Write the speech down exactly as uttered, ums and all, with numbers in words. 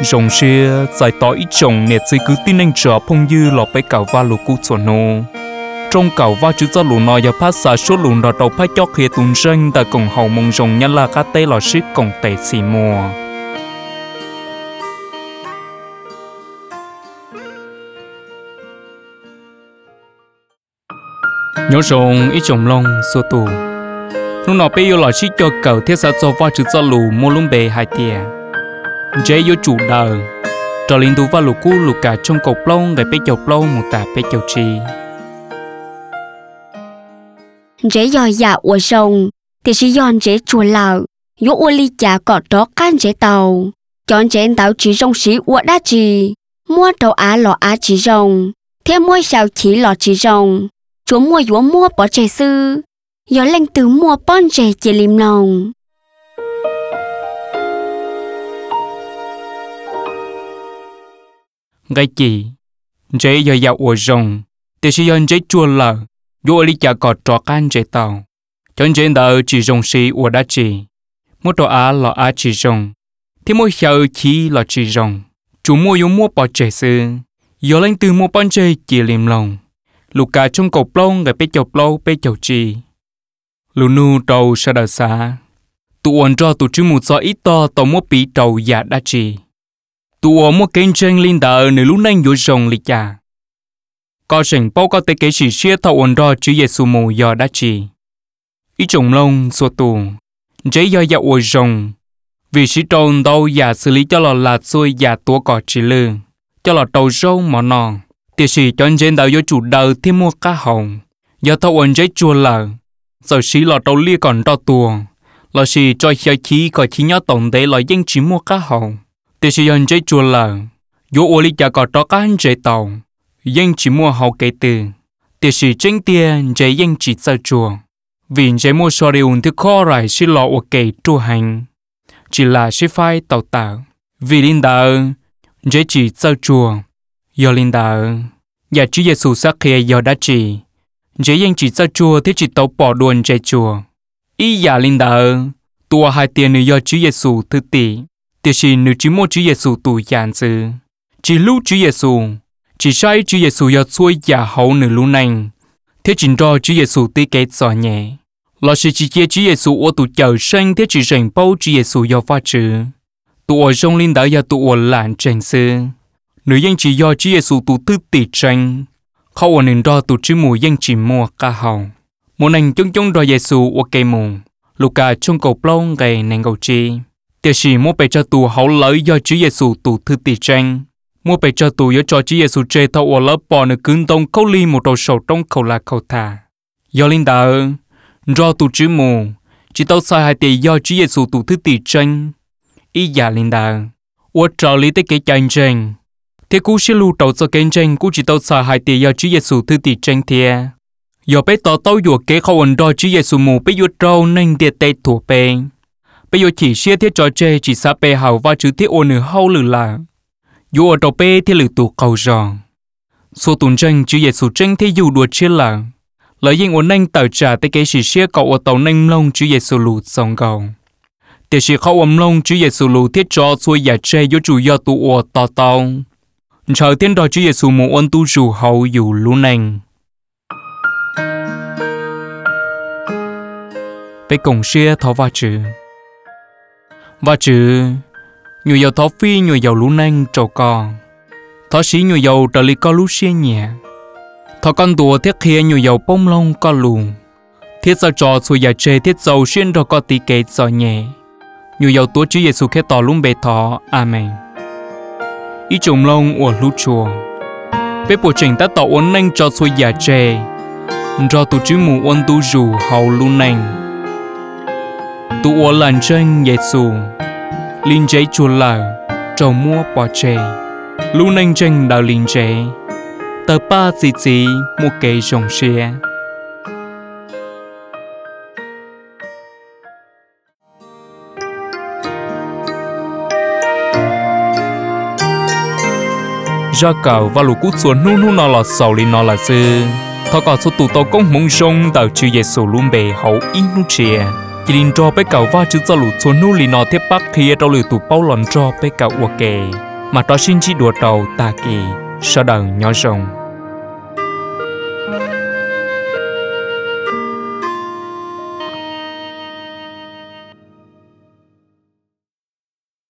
rồng xia giải tỏ ít chồng nè chỉ cứ tin anh trở phong dư lọ bé cào va lù cú chuẩn nô trong cào va chữ cho lù nọ giờ phát xả số lù nọ đầu phát chót kia tuần sinh tại cổng hậu mông rồng nhân là cá tê lọ xích cổng tệ xì mùa nhớ rồng ít chồng lông xua tù lúc nọ bây giờ lọ xích cho cào thiết xã cho va chữ cho lù mua lung bề hai tia dễ yêu chủ đời trò linh tú va lù cú lù cả trong cột lông để bé chọc lông một tà bé chọc chi dễ dò dạ của rồng thì chỉ dọn dễ chùa lợ yếu u ly chả cọt đó can dễ tàu chọn dễ tàu chỉ rồng xí uất đá chỉ mua đầu á lọ á chỉ rồng thêm mua xào chỉ lọ chỉ rồng chúa mua yếu mua bỏ trẻ sư yếu lệnh từ mua bon trẻ chỉ lim lòng gai chỉ dễ dò dạ của rồng thì chỉ dọn dễ chùa lợ yếu ly chả cọt đó can dễ tàu chọn dễ tàu chỉ rồng xí uất đá chỉ mua đầu á lọ á chỉ rồng thêm mua xào chỉ lọ chỉ rồng chúa mua yếu mua bỏ trẻ sư yếu lệnh từ mua bon trẻ chỉ lim lòng lục cả trong cột lông để bé chọc lâu bé chọc chi lù nu đầu sa đà sa tụ ổn cho tụ chứ một gió ít to tàu mua bị đầu giả đa chi tụ ổn mua kênh tranh linh đạo nửa lúc nãy vô rồng lịch trả có sảnh bao có tới cái chỉ xia thầu ổn cho chứ Giêsu mù giờ đa chi ít trồng lông xua tù giấy do dạo ổn rồng vì sĩ tròn đâu giả xử lý cho lò lạt xuôi giả tua cỏ chỉ lư cho lò đầu râu mỏ nò thì sĩ chọn trên đạo do chủ đời thêm mua cá hồng do thầu ổn giấy chua lờ giờ sĩ lò đầu lia còn đo tua lò sĩ cho xe khí có chi nhớ tổng để lò dân chỉ mua cá hồng thì sĩ chọn giấy chua lờ do ô lý chả có đó cá hành giấy tàu dân chỉ mua hậu kế từ thì sĩ tranh tiền giấy dân chỉ sợ chùa vì giấy mua số điều thì khó rồi sĩ lò ô kế chua hành chỉ là sĩ phai tàu tạo vì linh đạo giấy chỉ sợ chùa do linh đạo nhà Chúa Giêsu sắc kia do đã chỉ dễ dàng chỉ sợ chùa thì chỉ tàu bỏ đuôn chạy chùa ý giả linh đạo tua hai tiền nữ do Chúa Giêsu thứ tỷ thì chỉ nữ chỉ mua Chúa Giêsu tù giản dư chỉ lúc Chúa Giêsu chỉ sai Chúa Giêsu do xuôi giả hậu nữ lúc này thế chỉ do Chúa Giêsu tí cái giỏ nhẹ là sự chỉ kia Chúa Giêsu ở tụ chờ sinh thế chỉ rèn bao Chúa Giêsu do phát trừ tụ ở trong linh đạo do tụ ở làn trần sư nữ dân chỉ do Chúa Giêsu tụ tư tỷ tranh không ở nền đo tụ chỉ mù dân chỉ mua cá hầu một nền chung chung đo Giêsu ở cây mù lục cả trong cầu plong gầy nền cầu chi tiêu chỉ mua bề cho tụ hậu lợi do Chúa Giêsu tụ tư tỷ tranh mua bề cho tụ do cho Chúa Giêsu chơi thâu ở lớp bò nữ cứng tông câu ly một đầu sầu trong cầu là cầu thả do linh đạo do tụ chỉ mù chỉ tao sai hai tỷ do Chúa Giêsu tụ tư tỷ tranh ý giả linh đạo ở trò lý tới cái tranh tranh thế cú sẽ lưu đầu cho kênh tranh cú chỉ tao xài hai tỷ do Chúa Giêsu thứ tỷ tranh thia giờ bé tao tao vừa kế khâu ẩn đo Chúa Giêsu mù bé vô trâu nên địa tây thủ bé bé vô chỉ xia thiết trò chơi chỉ sa bé hào và chữ thiết ô nửa hâu lử là vô ở đầu bé thiết lử tụ cầu giòn số tuần tranh Chúa Giêsu tranh thế dù đùa chia là lợi dụng ổn nên tờ trả tới cái chỉ xia cậu ở tàu nên lông Chúa Giêsu lù sòng cầu để chỉ khâu ẩm lông Chúa Giêsu lù thiết trò xuôi giả chơi vô chủ do tụ ở tàu tàu chờ tiên đòi Chúa Giêsu một ôn tu rủ hậu dù lũ nành. Bé cổng xia thó va chữ. Va chữ, nhiều dầu thó phi nhiều dầu lũ nành trầu con. Thó xí nhiều dầu trở lý có lũ xia nhẹ. Thó con tùa thiết khía nhiều dầu bông lông có lù. Thiết sao trò xùi giả chê thiết dầu xuyên rồi có tí kế giò nhẹ. Nhiều dầu tùa Chúa Giêsu khế tỏ lũng bề thó. Amen. Ý trồng lông ở lũ chùa bé bộ trình ta tạo ổn nanh cho xuôi giả chê cho tụ chứ mù ôn tu rủ hậu lũ nanh tụ ở làn tranh Giêsu linh giấy chùa lờ trầu mua bỏ chê lũ nanh tranh đào linh giấy tờ ba gì gì một cây rồng xe ra cầu và lũ cút xuống nu nu nó là sầu li nó là sư thọ có số tụ tàu công mông sông tàu Chúa Giêsu luôn bề hậu in nu chia chỉ linh cho bé cầu và chữ cho lũ xuống nu li nó tiếp bắc kia đâu lũ tụ bao lòn cho bé cầu ok mà đó xin chỉ đùa đầu ta kỳ sợ đời nhỏ rồng